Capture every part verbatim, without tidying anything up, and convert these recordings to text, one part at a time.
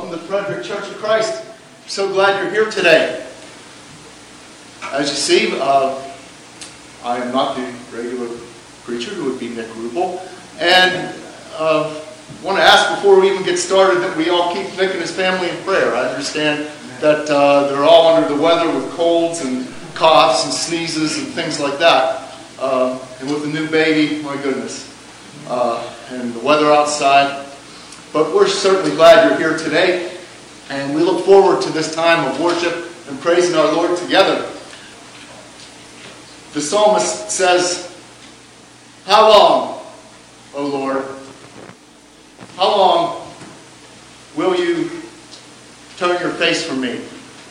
welcome to Frederick Church of Christ. I'm so glad you're here today. As you see, uh, I am not the regular preacher who would be Nick Rubel. And uh, I want to ask before we even get started that we all keep Nick and his family in prayer. I understand that uh, they're all under the weather with colds and coughs and sneezes and things like that. Uh, and with the new baby, my goodness. Uh, and the weather outside. But we're certainly glad you're here today, and we look forward to this time of worship and praising our Lord together. The psalmist says, "How long, O Lord, how long will you turn your face from me?"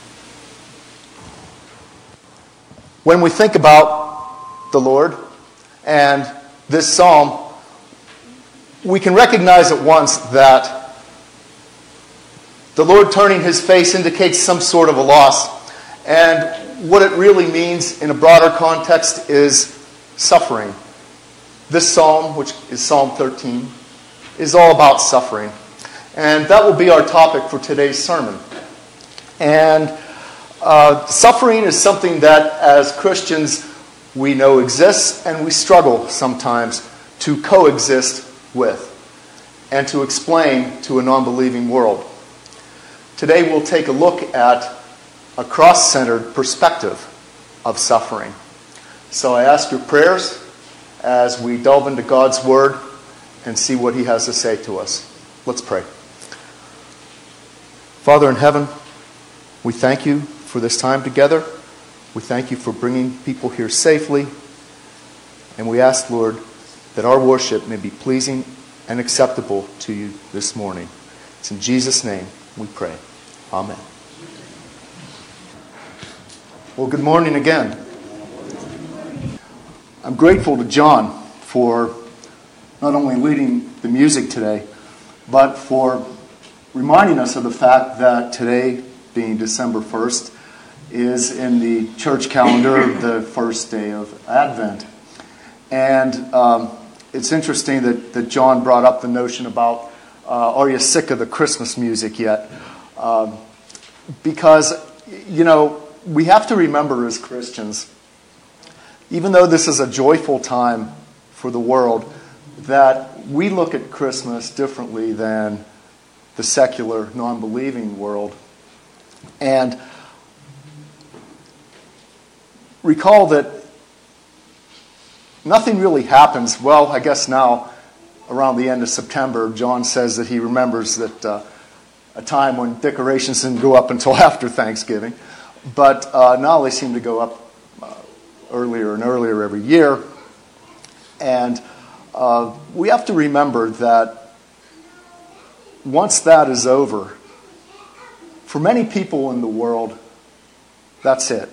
When we think about the Lord and this psalm, we can recognize at once that the Lord turning his face indicates some sort of a loss. And what it really means in a broader context is suffering. This psalm, which is Psalm thirteen, is all about suffering. And that will be our topic for today's sermon. And uh, suffering is something that as Christians we know exists, and we struggle sometimes to coexist with and to explain to a non-believing world. Today we'll take a look at a cross-centered perspective of suffering. So I ask your prayers as we delve into God's Word and see what He has to say to us. Let's pray. Father in heaven, we thank you for this time together. We thank you for bringing people here safely. And we ask, Lord, that our worship may be pleasing and acceptable to you this morning. It's in Jesus' name we pray. Amen. Well, good morning again. I'm grateful to John for not only leading the music today, but for reminding us of the fact that today, being December first, is in the church calendar the first day of Advent. And um, it's interesting that, that John brought up the notion about, uh, are you sick of the Christmas music yet? Um, because, you know, we have to remember as Christians, even though this is a joyful time for the world, that we look at Christmas differently than the secular, non-believing world. And recall that nothing really happens. Well, I guess now, around the end of September, John says that he remembers that uh, a time when decorations didn't go up until after Thanksgiving. But uh, now they seem to go up uh, earlier and earlier every year. And uh, we have to remember that once that is over, for many people in the world, that's it.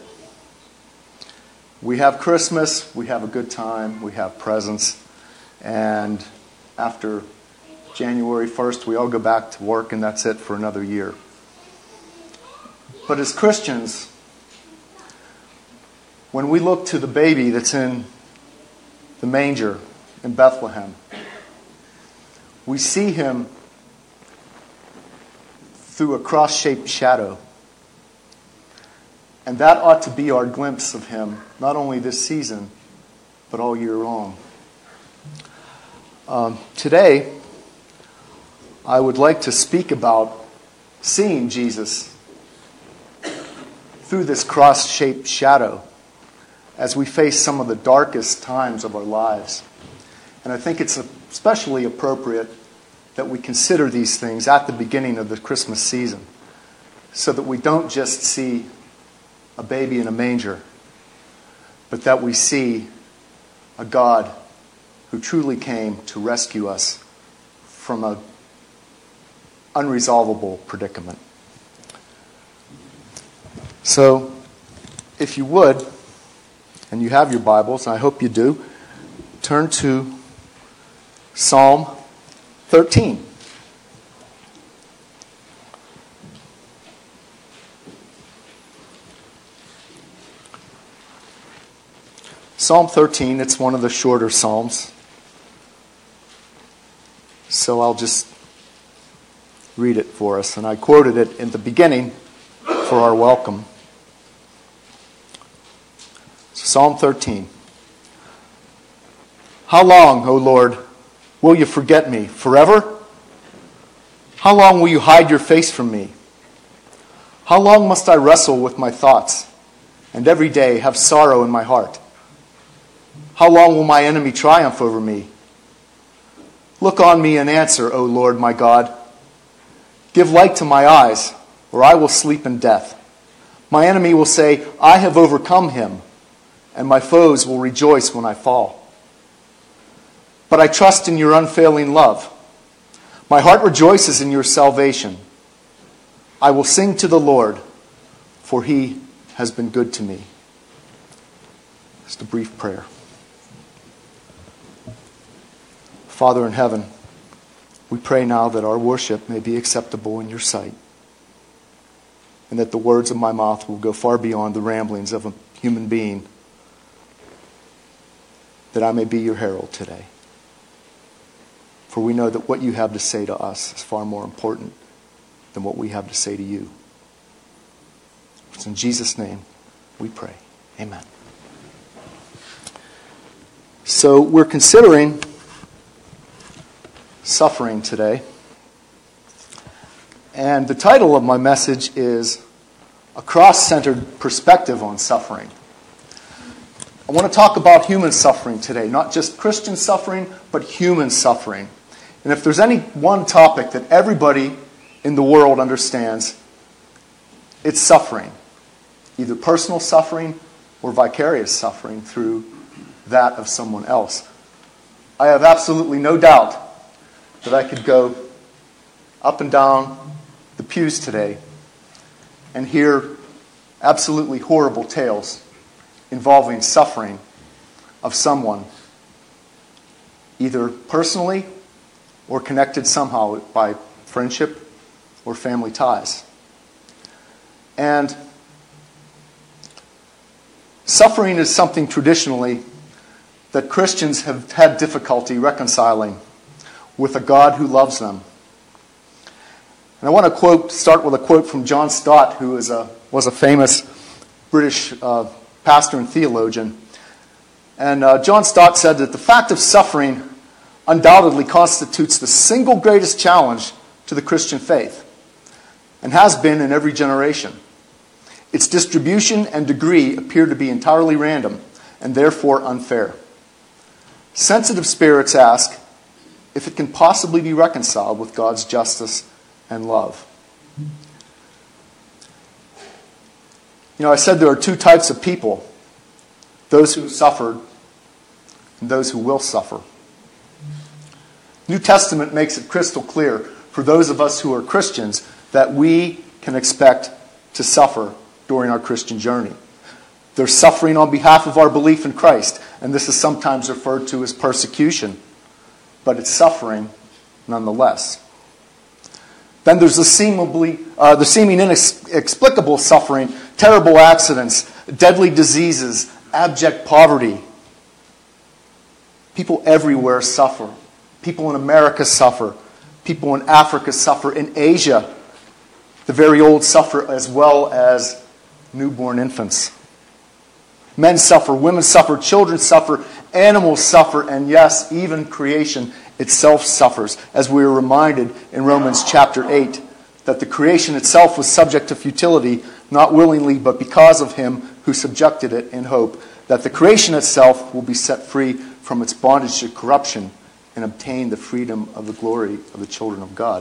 We have Christmas, we have a good time, we have presents, and after January first, we all go back to work, and that's it for another year. But as Christians, when we look to the baby that's in the manger in Bethlehem, we see him through a cross-shaped shadow. And that ought to be our glimpse of him, not only this season, but all year long. Um, today, I would like to speak about seeing Jesus through this cross-shaped shadow as we face some of the darkest times of our lives. And I think it's especially appropriate that we consider these things at the beginning of the Christmas season, so that we don't just see a baby in a manger, but that we see a God who truly came to rescue us from an unresolvable predicament. So, if you would, and you have your Bibles, and I hope you do, turn to Psalm thirteen. Psalm thirteen, it's one of the shorter psalms. So I'll just read it for us. And I quoted it in the beginning for our welcome. Psalm thirteen. How long, O Lord, will you forget me? Forever? How long will you hide your face from me? How long must I wrestle with my thoughts, and every day have sorrow in my heart? How long will my enemy triumph over me? Look on me and answer, O Lord my God. Give light to my eyes, or I will sleep in death. My enemy will say, I have overcome him, and my foes will rejoice when I fall. But I trust in your unfailing love. My heart rejoices in your salvation. I will sing to the Lord, for he has been good to me. Just a brief prayer. Father in heaven, we pray now that our worship may be acceptable in your sight, and that the words of my mouth will go far beyond the ramblings of a human being, that I may be your herald today. For we know that what you have to say to us is far more important than what we have to say to you. It's in Jesus' name we pray. Amen. So we're considering suffering today. And the title of my message is A Cross-Centered Perspective on Suffering. I want to talk about human suffering today, not just Christian suffering, but human suffering. And if there's any one topic that everybody in the world understands, it's suffering. Either personal suffering or vicarious suffering through that of someone else. I have absolutely no doubt that I could go up and down the pews today and hear absolutely horrible tales involving suffering of someone, either personally or connected somehow by friendship or family ties. And suffering is something traditionally that Christians have had difficulty reconciling with a God who loves them. And I want to quote, start with a quote from John Stott, who is a, was a famous British uh, pastor and theologian. And uh, John Stott said that the fact of suffering undoubtedly constitutes the single greatest challenge to the Christian faith, and has been in every generation. Its distribution and degree appear to be entirely random, and therefore unfair. Sensitive spirits ask if it can possibly be reconciled with God's justice and love. You know, I said there are two types of people: those who suffered and those who will suffer. New Testament makes it crystal clear for those of us who are Christians that we can expect to suffer during our Christian journey. There's suffering on behalf of our belief in Christ, and this is sometimes referred to as persecution, but it's suffering nonetheless. Then there's the seemingly, uh, the seeming inexplicable suffering, terrible accidents, deadly diseases, abject poverty. People everywhere suffer. People in America suffer. People in Africa suffer. In Asia, the very old suffer as well as newborn infants. Men suffer, women suffer, children suffer, animals suffer, and yes, even creation itself suffers, as we are reminded in Romans chapter eight, that the creation itself was subject to futility, not willingly, but because of him who subjected it, in hope that the creation itself will be set free from its bondage to corruption and obtain the freedom of the glory of the children of God.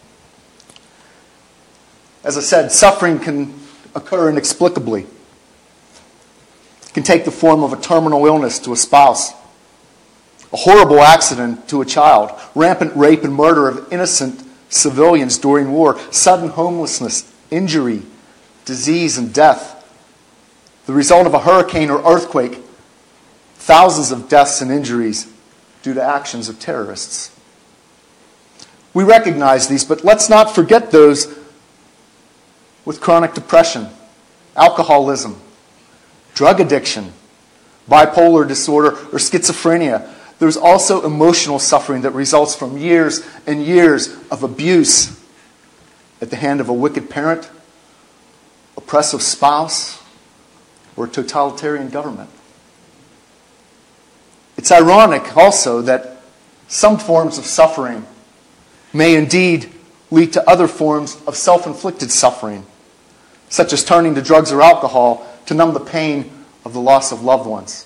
As I said, suffering can occur inexplicably. It can take the form of a terminal illness to a spouse, a horrible accident to a child, rampant rape and murder of innocent civilians during war, sudden homelessness, injury, disease, and death. The result of a hurricane or earthquake, thousands of deaths and injuries due to actions of terrorists. We recognize these, but let's not forget those with chronic depression, alcoholism, drug addiction, bipolar disorder, or schizophrenia. There's also emotional suffering that results from years and years of abuse, at the hand of a wicked parent, oppressive spouse, or a totalitarian government. It's ironic also that some forms of suffering may indeed lead to other forms of self-inflicted suffering, such as turning to drugs or alcohol to numb the pain of the loss of loved ones.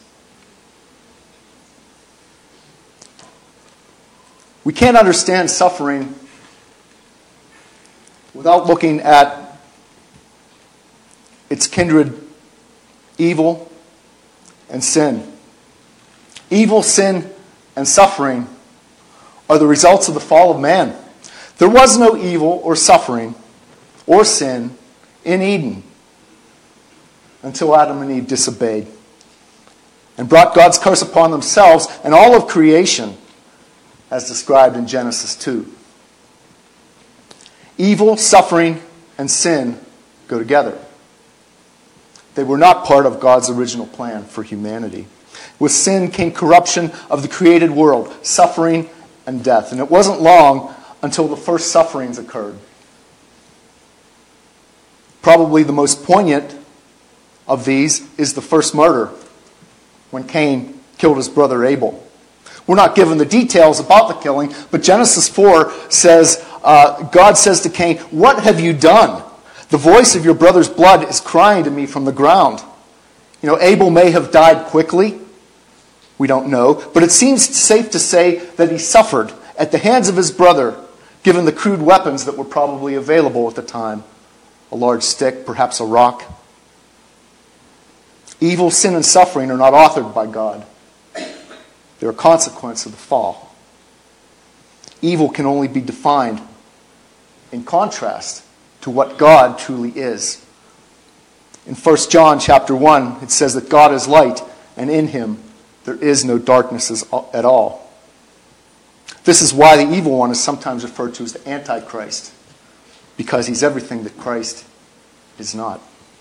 We can't understand suffering without looking at its kindred evil and sin. Evil, sin, and suffering are the results of the fall of man. There was no evil or suffering or sin in Eden until Adam and Eve disobeyed and brought God's curse upon themselves and all of creation, as described in Genesis two. Evil, suffering, and sin go together. They were not part of God's original plan for humanity. With sin came corruption of the created world, suffering and death. And it wasn't long until the first sufferings occurred. Probably the most poignant of these is the first murder, when Cain killed his brother Abel. We're not given the details about the killing, but Genesis four says, uh, God says to Cain, "What have you done? The voice of your brother's blood is crying to me from the ground." You know, Abel may have died quickly. We don't know. But it seems safe to say that he suffered at the hands of his brother, given the crude weapons that were probably available at the time. A large stick, perhaps a rock. Evil, sin, and suffering are not authored by God. They're a consequence of the fall. Evil can only be defined in contrast to what God truly is. In First John chapter one, it says that God is light, and in him there is no darkness at all. This is why the evil one is sometimes referred to as the Antichrist, because he's everything that Christ is not.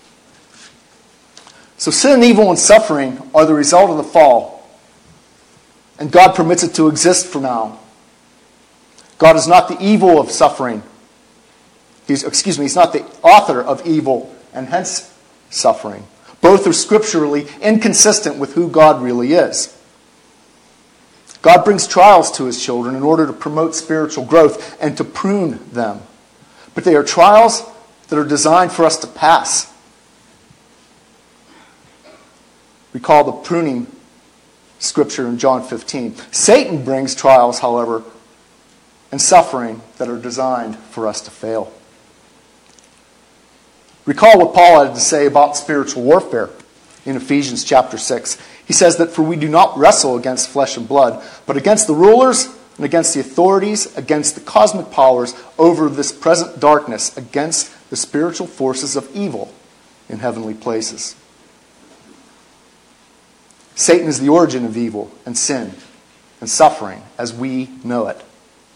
So sin, evil, and suffering are the result of the fall, and God permits it to exist for now. God is not the evil of suffering. He's, excuse me, he's not the author of evil and hence suffering. Both are scripturally inconsistent with who God really is. God brings trials to his children in order to promote spiritual growth and to prune them. But they are trials that are designed for us to pass. Recall the pruning scripture in John fifteen. Satan brings trials, however, and suffering that are designed for us to fail. Recall what Paul had to say about spiritual warfare in Ephesians chapter six. He says that, "For we do not wrestle against flesh and blood, but against the rulers and against the authorities, against the cosmic powers over this present darkness, against the spiritual forces of evil in heavenly places." Satan is the origin of evil and sin and suffering as we know it.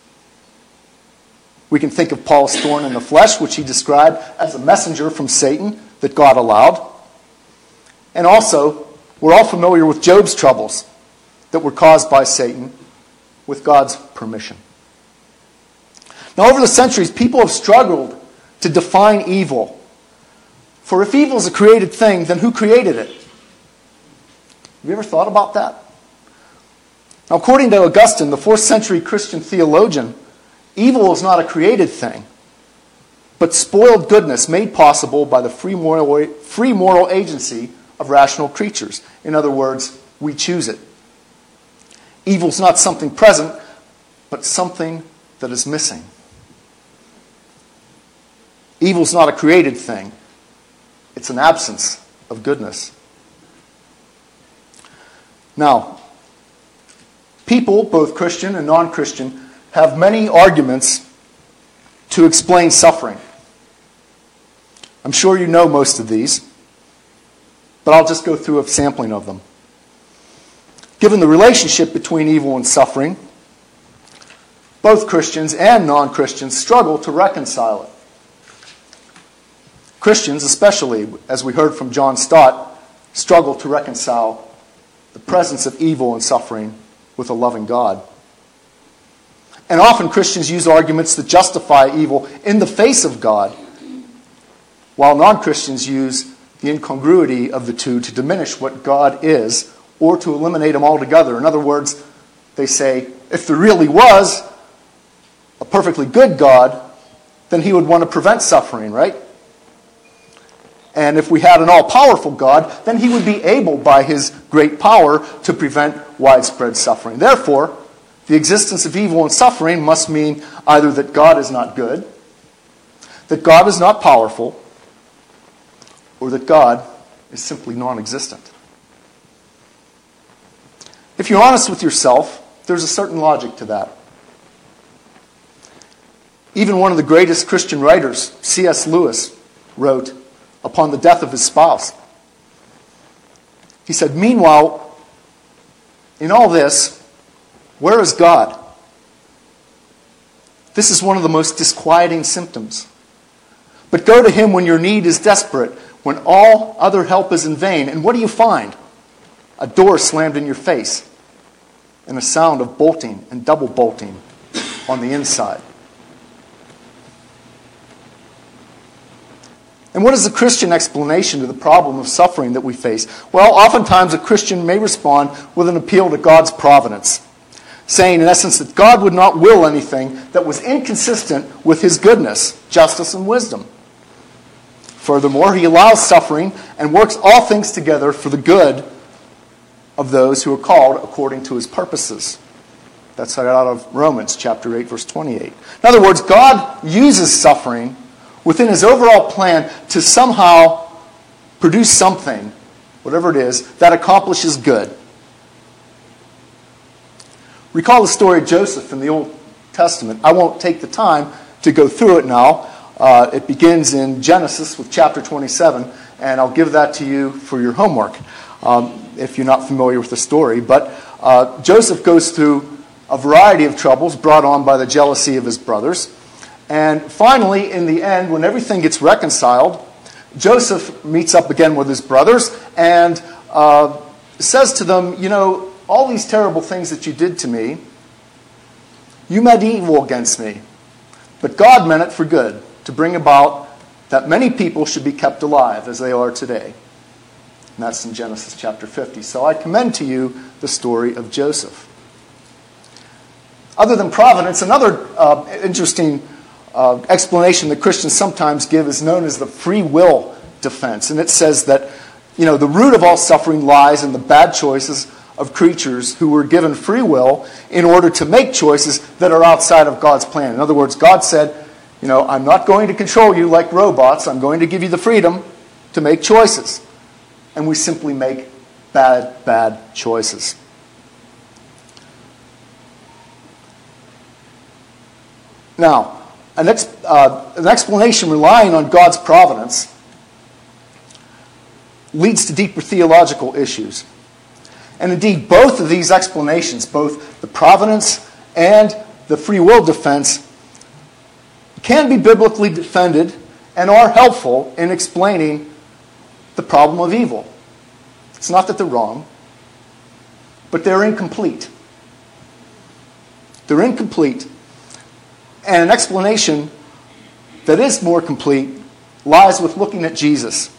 We can think of Paul's thorn in the flesh, which he described as a messenger from Satan that God allowed. And also, we're all familiar with Job's troubles that were caused by Satan with God's permission. Now, over the centuries, people have struggled to define evil. For if evil is a created thing, then who created it? Have you ever thought about that? Now, according to Augustine, the fourth century Christian theologian, evil is not a created thing, but spoiled goodness made possible by the free moral, free moral agency of rational creatures. In other words, we choose it. Evil is not something present, but something that is missing. Evil is not a created thing. It's an absence of goodness. Now, people, both Christian and non-Christian, have many arguments to explain suffering. I'm sure you know most of these, but I'll just go through a sampling of them. Given the relationship between evil and suffering, both Christians and non-Christians struggle to reconcile it. Christians, especially, as we heard from John Stott, struggle to reconcile the presence of evil and suffering with a loving God. And often Christians use arguments that justify evil in the face of God, while non-Christians use the incongruity of the two to diminish what God is or to eliminate him altogether. In other words, they say, if there really was a perfectly good God, then he would want to prevent suffering, right? And if we had an all-powerful God, then he would be able, by his great power, to prevent widespread suffering. Therefore, the existence of evil and suffering must mean either that God is not good, that God is not powerful, or that God is simply non-existent. If you're honest with yourself, there's a certain logic to that. Even one of the greatest Christian writers, C S Lewis, wrote upon the death of his spouse. He said, "Meanwhile, in all this, where is God? This is one of the most disquieting symptoms. But go to him when your need is desperate, when all other help is in vain. And what do you find? A door slammed in your face and a sound of bolting and double bolting on the inside." And what is the Christian explanation to the problem of suffering that we face? Well, oftentimes a Christian may respond with an appeal to God's providence, saying in essence that God would not will anything that was inconsistent with his goodness, justice, and wisdom. Furthermore, he allows suffering and works all things together for the good of those who are called according to his purposes. That's out of Romans chapter eight, verse twenty-eight. In other words, God uses suffering within his overall plan to somehow produce something, whatever it is, that accomplishes good. Recall the story of Joseph in the Old Testament. I won't take the time to go through it now. Uh, it begins in Genesis with chapter twenty-seven, and I'll give that to you for your homework um, if you're not familiar with the story. But uh, Joseph goes through a variety of troubles brought on by the jealousy of his brothers. And finally, in the end, when everything gets reconciled, Joseph meets up again with his brothers and uh, says to them, you know, all these terrible things that you did to me, you meant evil against me. But God meant it for good, to bring about that many people should be kept alive as they are today. And that's in Genesis chapter fifty. So I commend to you the story of Joseph. Other than providence, another uh, interesting Uh, explanation that Christians sometimes give is known as the free will defense. And it says that, you know, the root of all suffering lies in the bad choices of creatures who were given free will in order to make choices that are outside of God's plan. In other words, God said, you know, I'm not going to control you like robots. I'm going to give you the freedom to make choices. And we simply make bad, bad choices. Now, An, ex, uh, an explanation relying on God's providence leads to deeper theological issues. And indeed, both of these explanations, both the providence and the free will defense, can be biblically defended and are helpful in explaining the problem of evil. It's not that they're wrong, but they're incomplete. They're incomplete. And an explanation that is more complete lies with looking at Jesus.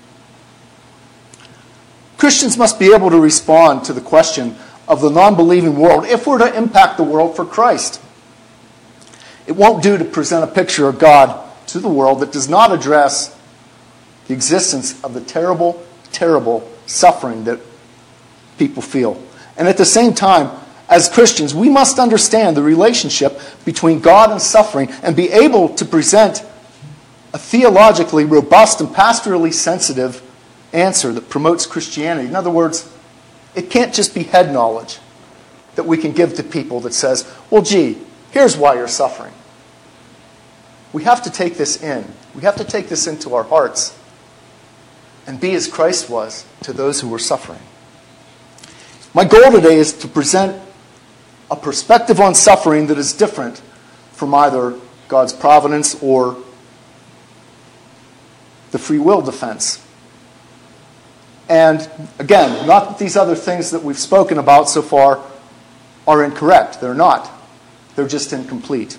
Christians must be able to respond to the question of the non-believing world if we're to impact the world for Christ. It won't do to present a picture of God to the world that does not address the existence of the terrible, terrible suffering that people feel. And at the same time, as Christians, we must understand the relationship between God and suffering and be able to present a theologically robust and pastorally sensitive answer that promotes Christianity. In other words, it can't just be head knowledge that we can give to people that says, well, gee, here's why you're suffering. We have to take this in. We have to take this into our hearts and be as Christ was to those who were suffering. My goal today is to present a perspective on suffering that is different from either God's providence or the free will defense. And again, not that these other things that we've spoken about so far are incorrect. They're not. They're just incomplete.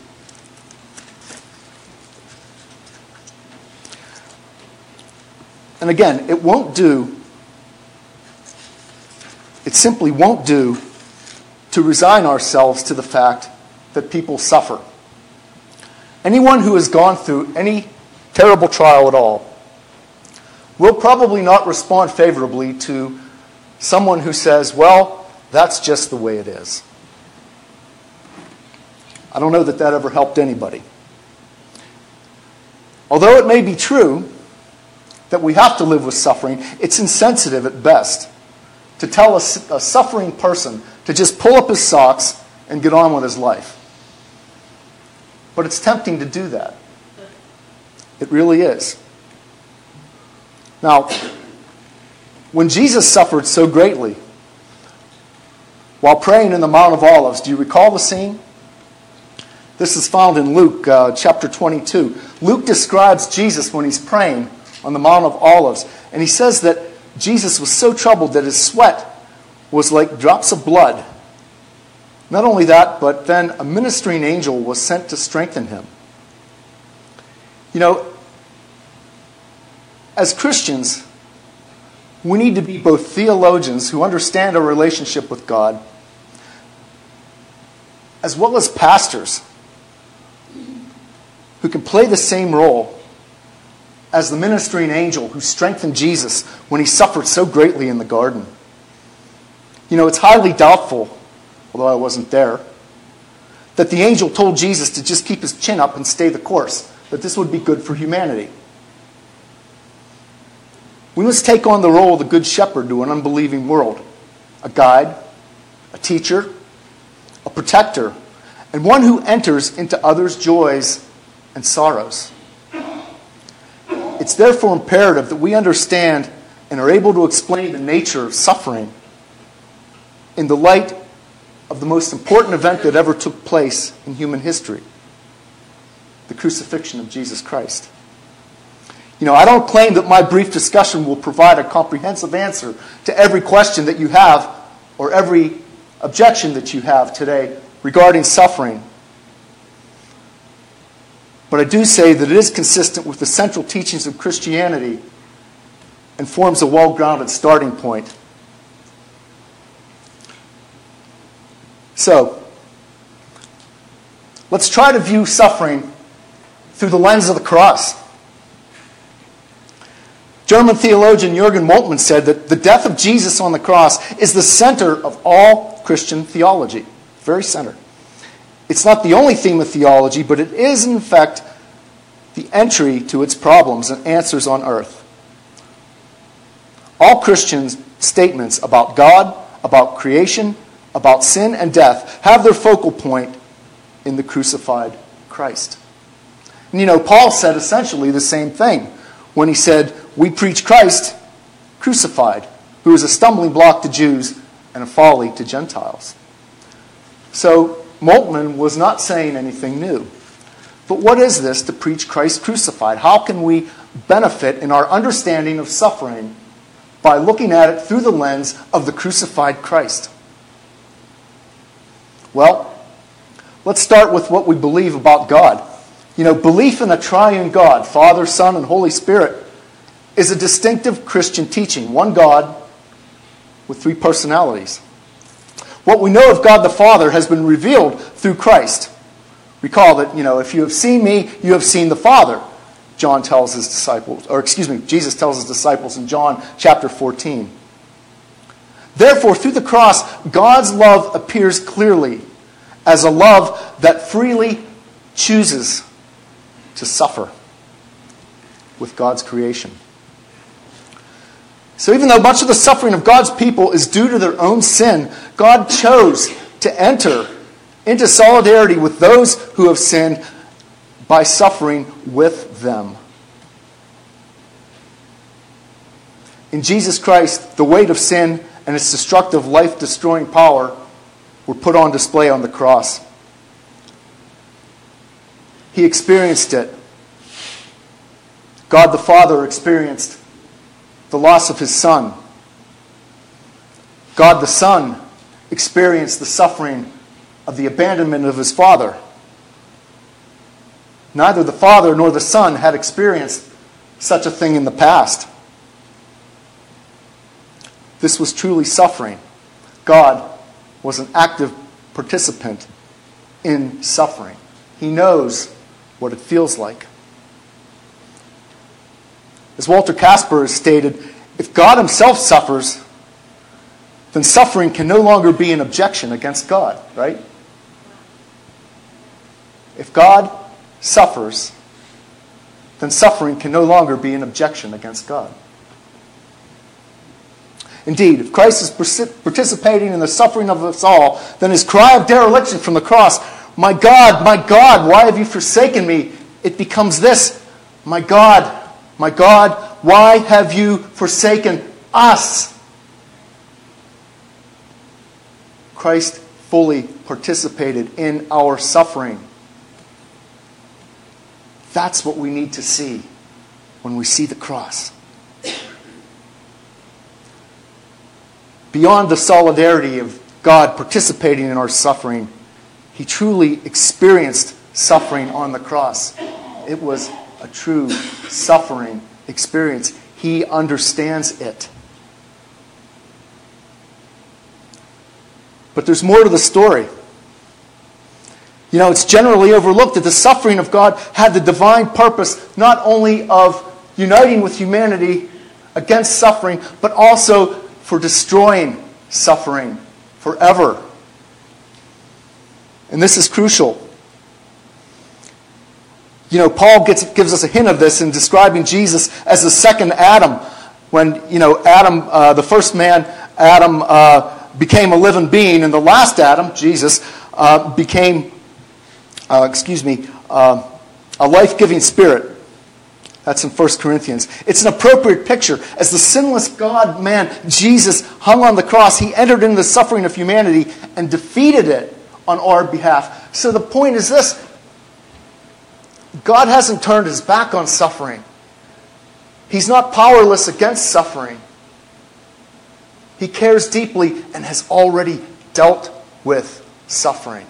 And again, it won't do, it simply won't do to resign ourselves to the fact that people suffer. Anyone who has gone through any terrible trial at all will probably not respond favorably to someone who says, well, that's just the way it is. I don't know that that ever helped anybody. Although it may be true that we have to live with suffering, it's insensitive at best to tell a, a suffering person to just pull up his socks and get on with his life. But it's tempting to do that. It really is. Now, when Jesus suffered so greatly while praying in the Mount of Olives, do you recall the scene? This is found in Luke uh, chapter twenty-two. Luke describes Jesus when he's praying on the Mount of Olives. And he says that Jesus was so troubled that his sweat was like drops of blood. Not only that, but then a ministering angel was sent to strengthen him. You know, as Christians, we need to be both theologians who understand our relationship with God, as well as pastors who can play the same role as the ministering angel who strengthened Jesus when he suffered so greatly in the garden. You know, it's highly doubtful, although I wasn't there, that the angel told Jesus to just keep his chin up and stay the course, that this would be good for humanity. We must take on the role of the good shepherd to an unbelieving world, a guide, a teacher, a protector, and one who enters into others' joys and sorrows. It's therefore imperative that we understand and are able to explain the nature of suffering in the light of the most important event that ever took place in human history, the crucifixion of Jesus Christ. You know, I don't claim that my brief discussion will provide a comprehensive answer to every question that you have or every objection that you have today regarding suffering. But I do say that it is consistent with the central teachings of Christianity and forms a well-grounded starting point. So, let's try to view suffering through the lens of the cross. German theologian Jürgen Moltmann said that the death of Jesus on the cross is the center of all Christian theology. Very center. It's not the only theme of theology, but it is, in fact, the entry to its problems and answers on earth. All Christians' statements about God, about creation, about sin and death have their focal point in the crucified Christ. And you know, Paul said essentially the same thing when he said, we preach Christ crucified, who is a stumbling block to Jews and a folly to Gentiles. So Moltmann was not saying anything new. But what is this to preach Christ crucified? How can we benefit in our understanding of suffering by looking at it through the lens of the crucified Christ? Well, let's start with what we believe about God. You know, belief in a triune God, Father, Son, and Holy Spirit, is a distinctive Christian teaching. One God with three personalities. What we know of God the Father has been revealed through Christ. Recall that, you know, if you have seen me, you have seen the Father, John tells his disciples, or excuse me, Jesus tells his disciples in John chapter fourteen. Therefore, through the cross, God's love appears clearly as a love that freely chooses to suffer with God's creation. So even though much of the suffering of God's people is due to their own sin, God chose to enter into solidarity with those who have sinned by suffering with them. In Jesus Christ, the weight of sin and its destructive, life-destroying power were put on display on the cross. He experienced it. God the Father experienced the loss of his Son. God the Son experienced the suffering of the abandonment of his Father. Neither the Father nor the Son had experienced such a thing in the past. This was truly suffering. God was an active participant in suffering. He knows what it feels like. As Walter Casper has stated, if God himself suffers, then suffering can no longer be an objection against God, right? If God suffers, then suffering can no longer be an objection against God. Indeed, if Christ is participating in the suffering of us all, then his cry of dereliction from the cross, "My God, my God, why have you forsaken me?" it becomes this: "My God, my God, why have you forsaken us?" Christ fully participated in our suffering. That's what we need to see when we see the cross. Beyond the solidarity of God participating in our suffering, he truly experienced suffering on the cross. It was a true suffering experience. He understands it. But there's more to the story. You know, it's generally overlooked that the suffering of God had the divine purpose not only of uniting with humanity against suffering, but also for destroying suffering forever. And this is crucial. You know, Paul gets, gives us a hint of this in describing Jesus as the second Adam. When, you know, Adam, uh, the first man, Adam, uh, became a living being, and the last Adam, Jesus, uh, became, uh, excuse me, uh, a life-giving spirit. That's in First Corinthians. It's an appropriate picture. As the sinless God-man, Jesus, hung on the cross, he entered into the suffering of humanity and defeated it on our behalf. So the point is this: God hasn't turned his back on suffering. He's not powerless against suffering. He cares deeply and has already dealt with suffering.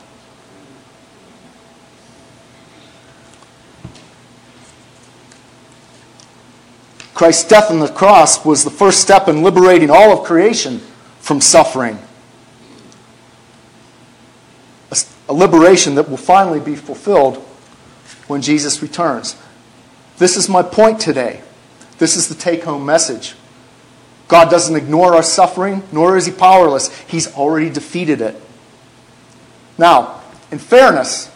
Christ's death on the cross was the first step in liberating all of creation from suffering. A, a liberation that will finally be fulfilled when Jesus returns. This is my point today. This is the take-home message. God doesn't ignore our suffering, nor is he powerless. He's already defeated it. Now, in fairness,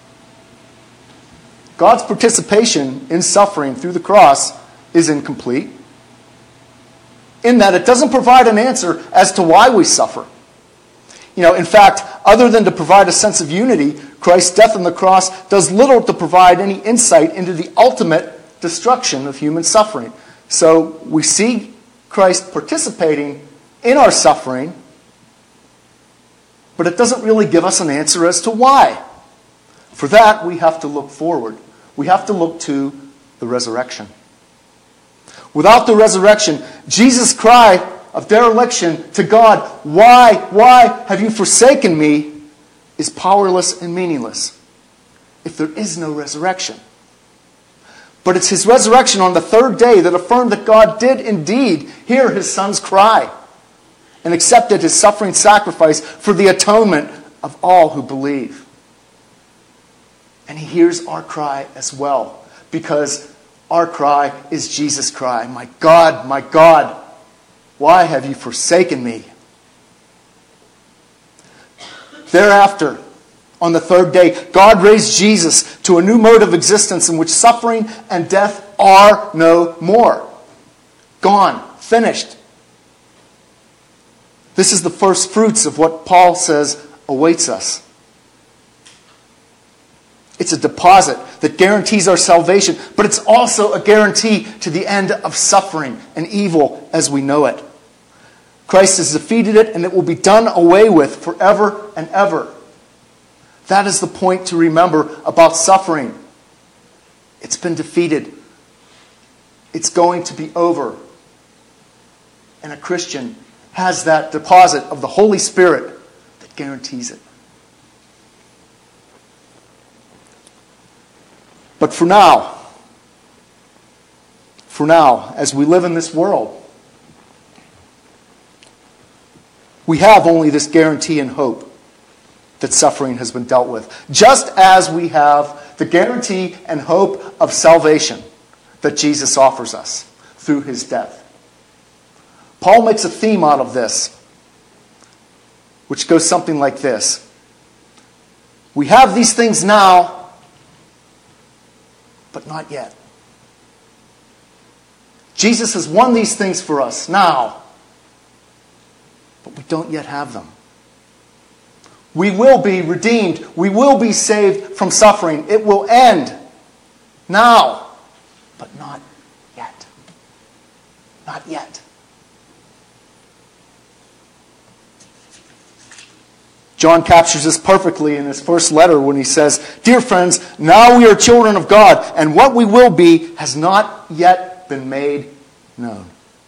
God's participation in suffering through the cross is incomplete, in that it doesn't provide an answer as to why we suffer. You know, in fact, other than to provide a sense of unity, Christ's death on the cross does little to provide any insight into the ultimate destruction of human suffering. So we see Christ participating in our suffering, but it doesn't really give us an answer as to why. For that, we have to look forward. We have to look to the resurrection. Without the resurrection, Jesus' cry of dereliction to God, "Why, why have you forsaken me?" is powerless and meaningless if there is no resurrection. But it's his resurrection on the third day that affirmed that God did indeed hear his Son's cry and accepted his suffering sacrifice for the atonement of all who believe. And he hears our cry as well, because our cry is Jesus' cry. "My God, my God, why have you forsaken me?" Thereafter, on the third day, God raised Jesus to a new mode of existence in which suffering and death are no more. Gone. Finished. This is the first fruits of what Paul says awaits us. It's a deposit that guarantees our salvation, but it's also a guarantee to the end of suffering and evil as we know it. Christ has defeated it, and it will be done away with forever and ever. That is the point to remember about suffering. It's been defeated. It's going to be over. And a Christian has that deposit of the Holy Spirit that guarantees it. But for now, for now, as we live in this world, we have only this guarantee and hope that suffering has been dealt with. Just as we have the guarantee and hope of salvation that Jesus offers us through his death. Paul makes a theme out of this, which goes something like this. We have these things now, but not yet. Jesus has won these things for us now, but we don't yet have them. We will be redeemed. We will be saved from suffering. It will end now, but not yet. Not yet. John captures this perfectly in his first letter when he says, "Dear friends, now we are children of God, and what we will be has not yet been made known."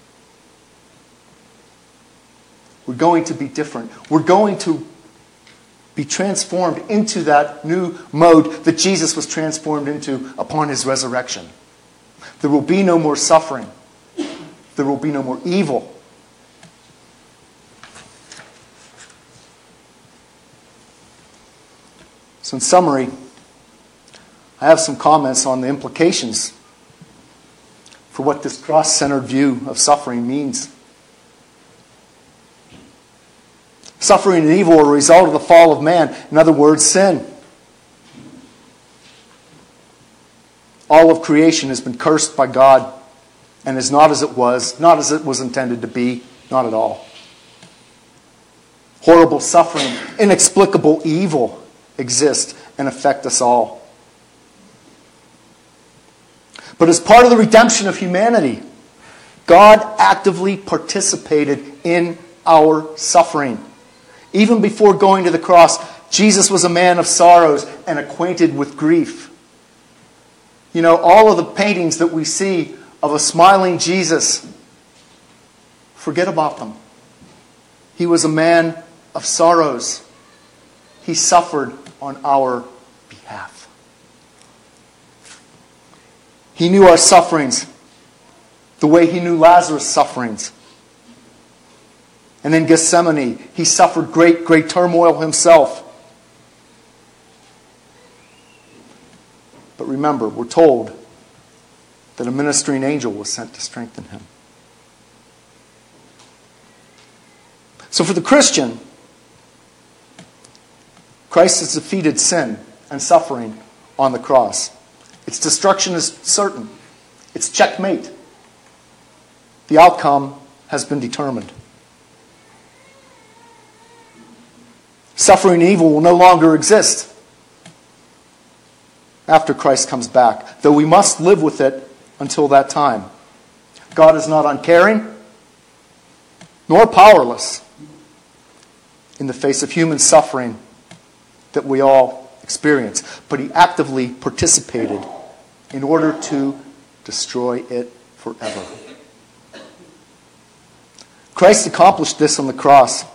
We're going to be different. We're going to be transformed into that new mode that Jesus was transformed into upon his resurrection. There will be no more suffering. There will be no more evil. So in summary, I have some comments on the implications for what this cross-centered view of suffering means. Suffering and evil are a result of the fall of man. In other words, sin. All of creation has been cursed by God and is not as it was, not as it was intended to be, not at all. Horrible suffering, inexplicable evil exist and affect us all. But as part of the redemption of humanity, God actively participated in our suffering. Even before going to the cross, Jesus was a man of sorrows and acquainted with grief. You know, all of the paintings that we see of a smiling Jesus, forget about them. He was a man of sorrows. He suffered on our behalf. He knew our sufferings the way he knew Lazarus' sufferings. And in Gethsemane, he suffered great, great turmoil himself. But remember, we're told that a ministering angel was sent to strengthen him. So for the Christian, Christ has defeated sin and suffering on the cross. Its destruction is certain. It's checkmate. The outcome has been determined. Suffering and evil will no longer exist after Christ comes back, though we must live with it until that time. God is not uncaring nor powerless in the face of human suffering that we all experience, but he actively participated in order to destroy it forever. Christ accomplished this on the cross.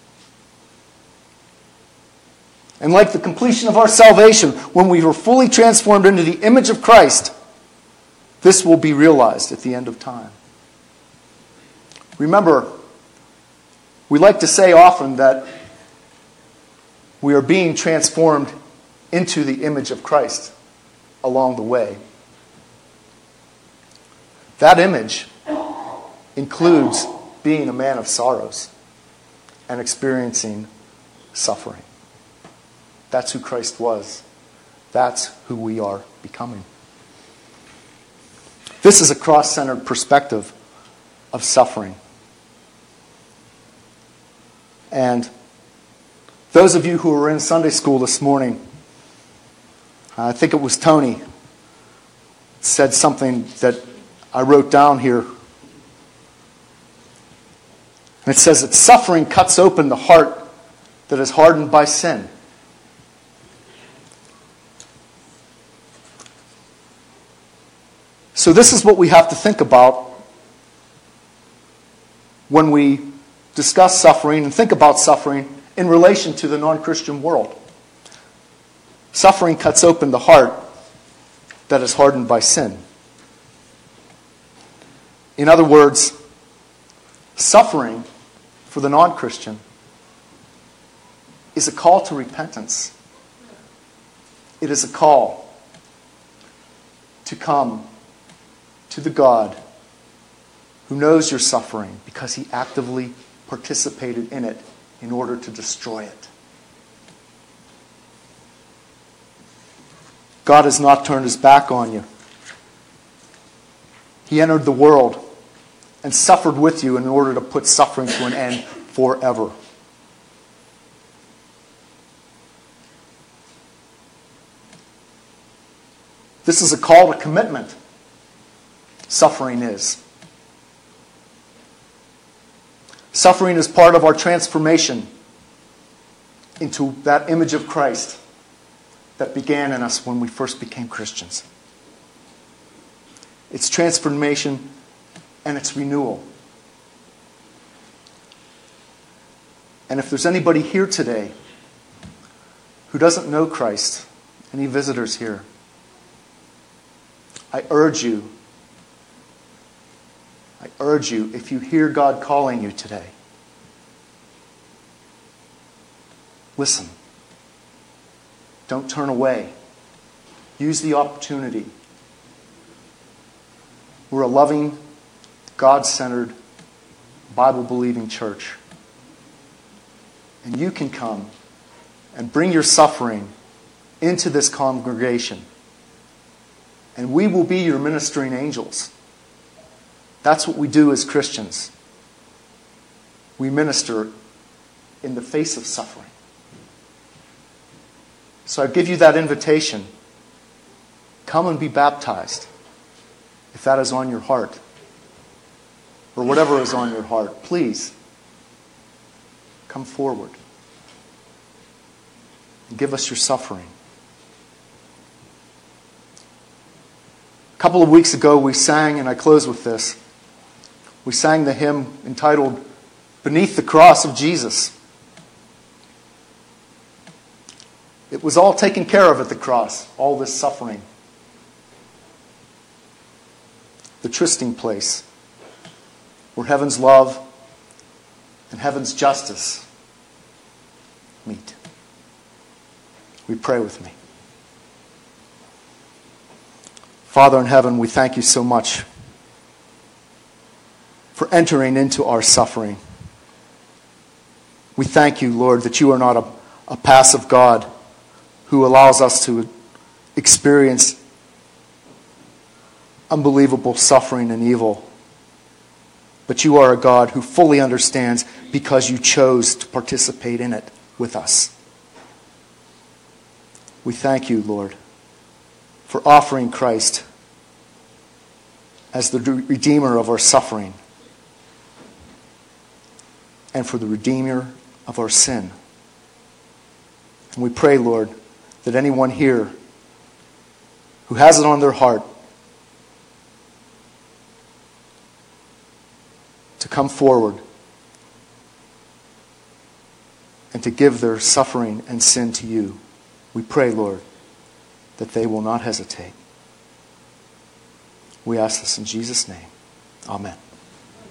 And like the completion of our salvation, when we were fully transformed into the image of Christ, this will be realized at the end of time. Remember, we like to say often that we are being transformed into the image of Christ along the way. That image includes being a man of sorrows and experiencing suffering. That's who Christ was. That's who we are becoming. This is a cross-centered perspective of suffering. And those of you who were in Sunday school this morning, I think it was Tony, said something that I wrote down here. And it says that suffering cuts open the heart that is hardened by sin. So this is what we have to think about when we discuss suffering and think about suffering in relation to the non-Christian world. Suffering cuts open the heart that is hardened by sin. In other words, suffering for the non-Christian is a call to repentance. It is a call to come to the God who knows your suffering because he actively participated in it in order to destroy it. God has not turned his back on you. He entered the world and suffered with you in order to put suffering to an end forever. This is a call to commitment. Suffering is. Suffering is part of our transformation into that image of Christ that began in us when we first became Christians. It's transformation and it's renewal. And if there's anybody here today who doesn't know Christ, any visitors here, I urge you, I urge you, if you hear God calling you today, listen. Don't turn away. Use the opportunity. We're a loving, God-centered, Bible-believing church. And you can come and bring your suffering into this congregation. And we will be your ministering angels. That's what we do as Christians. We minister in the face of suffering. So I give you that invitation. Come and be baptized, if that is on your heart. Or whatever is on your heart. Please, come forward. And give us your suffering. A couple of weeks ago we sang, and I close with this, we sang the hymn entitled, Beneath the Cross of Jesus. It was all taken care of at the cross, all this suffering. The trysting place where heaven's love and heaven's justice meet. We pray with me. Father in heaven, we thank you so much for entering into our suffering. We thank you, Lord, that you are not a, a passive God who allows us to experience unbelievable suffering and evil. But you are a God who fully understands because you chose to participate in it with us. We thank you, Lord, for offering Christ as the Redeemer of our suffering and for the Redeemer of our sin. And we pray, Lord, that anyone here who has it on their heart to come forward and to give their suffering and sin to you, we pray, Lord, that they will not hesitate. We ask this in Jesus' name. Amen.